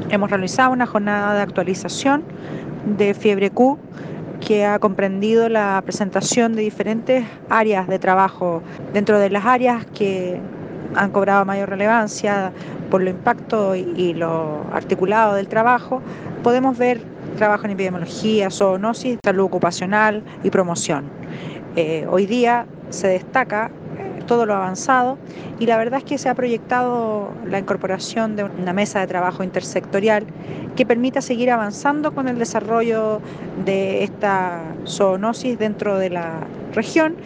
Hemos realizado una jornada de actualización de Fiebre Q que ha comprendido la presentación de diferentes áreas de trabajo. Dentro de las áreas que han cobrado mayor relevancia por lo impacto y lo articulado del trabajo, podemos ver trabajo en epidemiología, zoonosis, salud ocupacional y promoción. Hoy día se destaca todo lo avanzado y la verdad es que se ha proyectado la incorporación de una mesa de trabajo intersectorial que permita seguir avanzando con el desarrollo de esta zoonosis dentro de la región